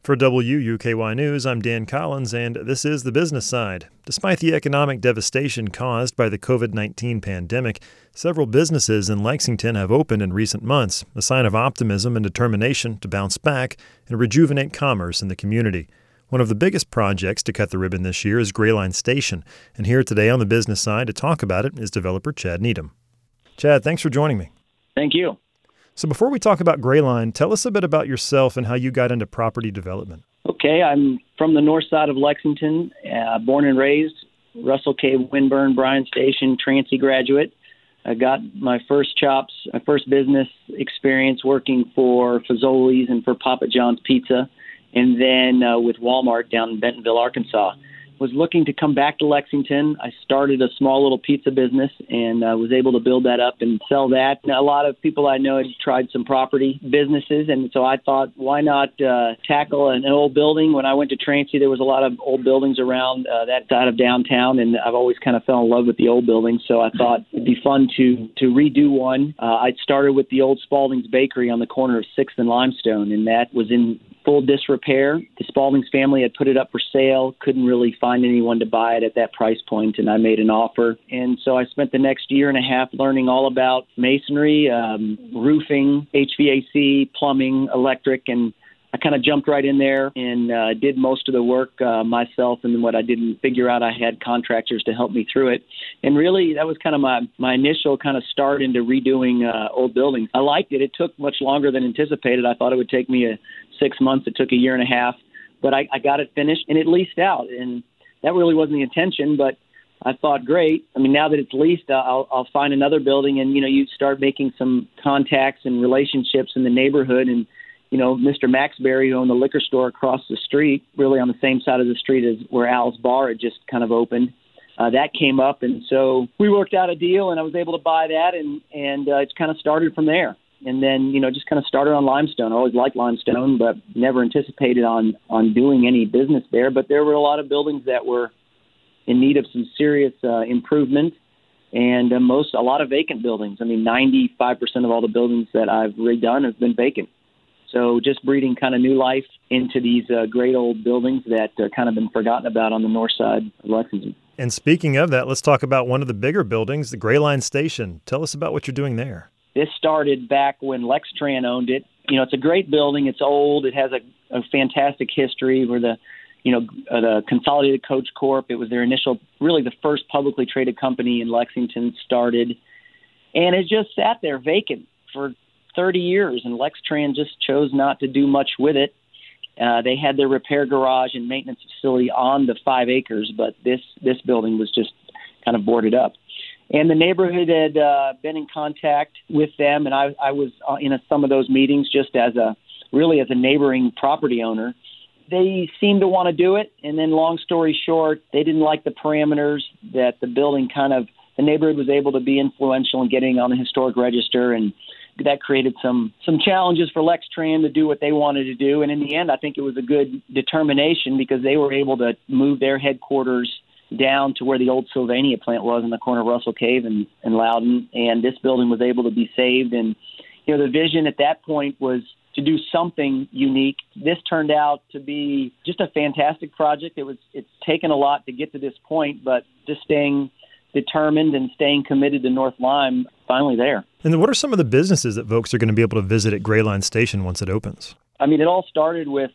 For WUKY News, I'm Dan Collins, and this is The Business Side. Despite the economic devastation caused by the COVID-19 pandemic, several businesses in Lexington have opened in recent months, a sign of optimism and determination to bounce back and rejuvenate commerce in the community. One of the biggest projects to cut the ribbon this year is Grayline Station, and here today on The Business Side to talk about it is developer Chad Needham. Chad, thanks for joining me. Thank you. So before we talk about Grayline, tell us a bit about yourself and how you got into property development. Okay, I'm from the north side of Lexington, born and raised, Russell Cave, Winburn, Bryan Station, Trancey graduate. I got my first chops, my first business experience working for Fazoli's and for Papa John's Pizza, and then with Walmart down in Bentonville, Arkansas. Was looking to come back to Lexington. I started a small little pizza business and was able to build that up and sell that. And a lot of people I know had tried some property businesses, and so I thought, why not tackle an old building? When I went to Trancey, there was a lot of old buildings around that side of downtown, and I've always kind of fell in love with the old buildings, so I thought it'd be fun to redo one. I started with the old Spalding's Bakery on the corner of 6th and Limestone, and that was in full disrepair. The Spalding's family had put it up for sale, couldn't really find anyone to buy it at that price point, and I made an offer. And so I spent the next year and a half learning all about masonry, roofing, HVAC, plumbing, electric, and I kind of jumped right in there and did most of the work myself. And then what I didn't figure out, I had contractors to help me through it. And really, that was kind of my initial kind of start into redoing old buildings. I liked it. It took much longer than anticipated. I thought it would take me 6 months. It took a year and a half. But I got it finished, and it leased out. And that really wasn't the intention, but I thought, great. I mean, now that it's leased, I'll find another building. And, you start making some contacts and relationships in the neighborhood. And Mr. Maxberry, who owned the liquor store across the street, really on the same side of the street as where Al's Bar had just kind of opened, that came up. And so we worked out a deal, and I was able to buy that, and it's kind of started from there. And then, just kind of started on limestone. I always liked limestone, but never anticipated on doing any business there. But there were a lot of buildings that were in need of some serious improvement, and a lot of vacant buildings. I mean, 95% of all the buildings that I've redone have been vacant. So just breathing kind of new life into these great old buildings that kind of been forgotten about on the north side of Lexington. And speaking of that, let's talk about one of the bigger buildings, the Grayline Station. Tell us about what you're doing there. This started back when Lextran owned it. It's a great building. It's old. It has a fantastic history where the Consolidated Coach Corp., it was their initial, really the first publicly traded company in Lexington, started. And it just sat there vacant for 30 years, and Lextran just chose not to do much with it. They had their repair garage and maintenance facility on the 5 acres, but this building was just kind of boarded up. And the neighborhood had been in contact with them, and I was in some of those meetings just as a neighboring property owner. They seemed to want to do it, and then long story short, they didn't like the parameters that the building the neighborhood was able to be influential in getting on the historic register, and that created some challenges for Lextran to do what they wanted to do. And in the end, I think it was a good determination because they were able to move their headquarters down to where the old Sylvania plant was in the corner of Russell Cave and Loudon. And this building was able to be saved. And, the vision at that point was to do something unique. This turned out to be just a fantastic project. It's taken a lot to get to this point, but just staying determined and staying committed to North Lime, finally there. And then what are some of the businesses that folks are going to be able to visit at Grayline Station once it opens? I mean, it all started with,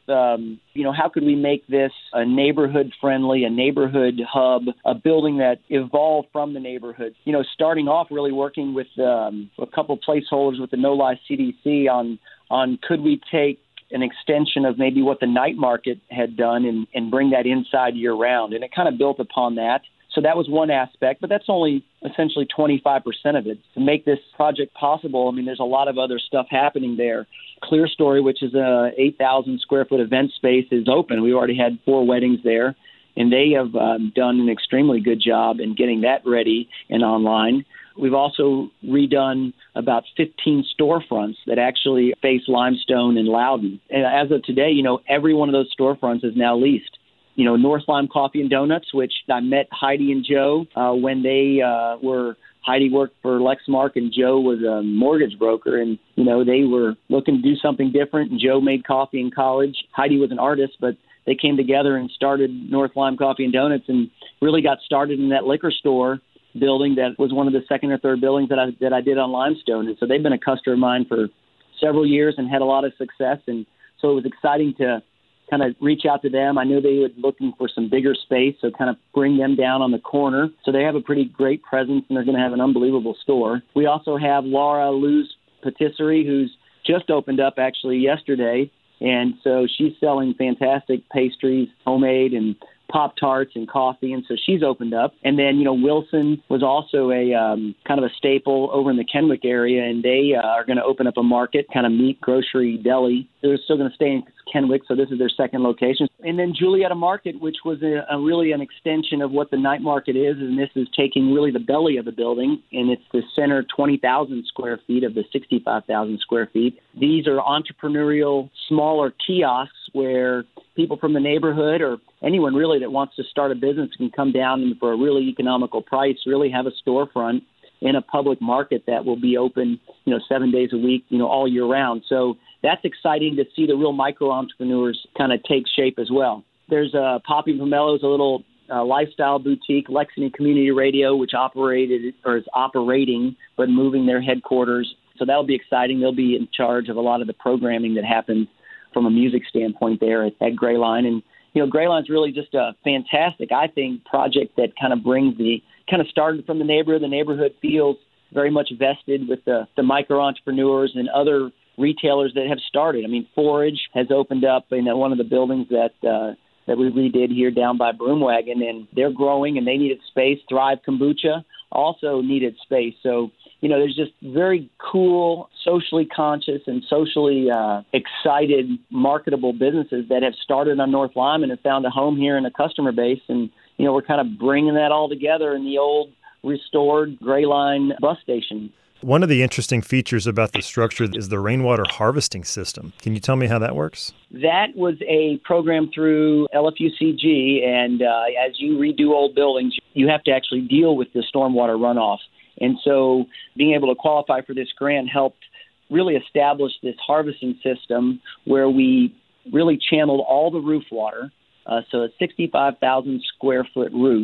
how could we make this a neighborhood-friendly, a neighborhood hub, a building that evolved from the neighborhood. Starting off really working with a couple placeholders with the No Lie CDC on could we take an extension of maybe what the night market had done and bring that inside year-round. And it kind of built upon that. So that was one aspect, but that's only essentially 25% of it. To make this project possible, I mean, there's a lot of other stuff happening there. Clear Story, which is a 8,000 square foot event space, is open. We already had 4 weddings there, and they have done an extremely good job in getting that ready and online. We've also redone about 15 storefronts that actually face Limestone and Loudon. And as of today, every one of those storefronts is now leased. North Lime Coffee and Donuts, which I met Heidi and Joe when they were Heidi worked for Lexmark, and Joe was a mortgage broker. And, they were looking to do something different. And Joe made coffee in college. Heidi was an artist, but they came together and started North Lime Coffee and Donuts and really got started in that liquor store building that was one of the second or third buildings that I did on Limestone. And so they've been a customer of mine for several years and had a lot of success. And so it was exciting to kind of reach out to them. I knew they were looking for some bigger space, so kind of bring them down on the corner. So they have a pretty great presence, and they're going to have an unbelievable store. We also have Laura Lou's Patisserie, who's just opened up actually yesterday. And so she's selling fantastic pastries, homemade, and Pop-Tarts and coffee, and so she's opened up. And then, Wilson was also a kind of a staple over in the Kennewick area, and they are going to open up a market, kind of meat, grocery, deli. They're still going to stay in Kennewick, so this is their second location. And then Julietta Market, which was really an extension of what the night market is, and this is taking really the belly of the building, and it's the center 20,000 square feet of the 65,000 square feet. These are entrepreneurial, smaller kiosks where people from the neighborhood or anyone really that wants to start a business can come down and for a really economical price, really have a storefront in a public market that will be open, 7 days a week, all year round. So that's exciting to see the real micro entrepreneurs kind of take shape as well. There's Poppy Pomelo's, a little lifestyle boutique, Lexington Community Radio, which is operating, but moving their headquarters. So that'll be exciting. They'll be in charge of a lot of the programming that happens from a music standpoint there at Grayline. And, Grayline's really just a fantastic, I think, project that kind of started from the neighborhood. The neighborhood feels very much vested with the micro entrepreneurs and other retailers that have started. I mean, Forage has opened up in one of the buildings that we redid here down by Broomwagon, and they're growing and they needed space. Thrive Kombucha also needed space. So, there's just very cool, socially conscious and socially excited, marketable businesses that have started on North Lime and have found a home here and a customer base. And, we're kind of bringing that all together in the old restored Grayline bus station. One of the interesting features about the structure is the rainwater harvesting system. Can you tell me how that works? That was a program through LFUCG, and as you redo old buildings, you have to actually deal with the stormwater runoff. And so being able to qualify for this grant helped really establish this harvesting system where we really channeled all the roof water, so a 65,000 square foot roof,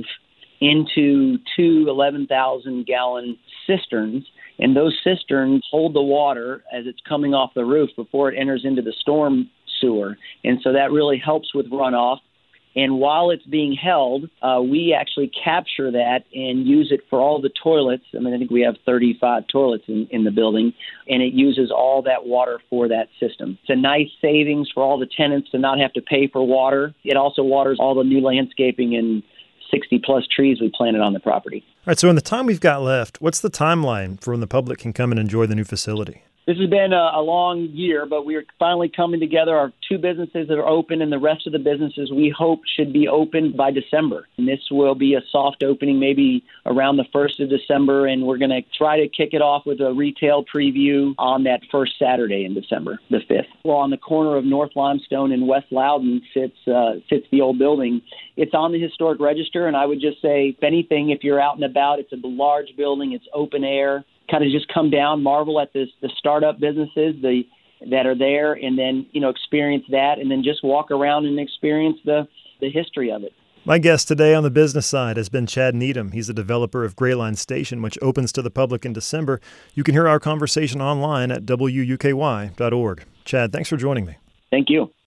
into two 11,000-gallon cisterns. And those cisterns hold the water as it's coming off the roof before it enters into the storm sewer. And so that really helps with runoff. And while it's being held, we actually capture that and use it for all the toilets. I think we have 35 toilets in the building, and it uses all that water for that system. It's a nice savings for all the tenants to not have to pay for water. It also waters all the new landscaping and 60-plus trees we planted on the property. All right, so in the time we've got left, what's the timeline for when the public can come and enjoy the new facility? This has been a long year, but we're finally coming together. Our two businesses that are open, and the rest of the businesses we hope should be open by December. And this will be a soft opening maybe around the 1st of December, and we're going to try to kick it off with a retail preview on that first Saturday in December, the 5th. Well, on the corner of North Limestone and West Loudon sits the old building. It's on the historic register, and I would just say, if anything, if you're out and about, it's a large building, it's open air. Kind of just come down, marvel at the startup businesses that are there, and then experience that, and then just walk around and experience the history of it. My guest today on the business side has been Chad Needham. He's the developer of Grayline Station, which opens to the public in December. You can hear our conversation online at WUKY.org. Chad, thanks for joining me. Thank you.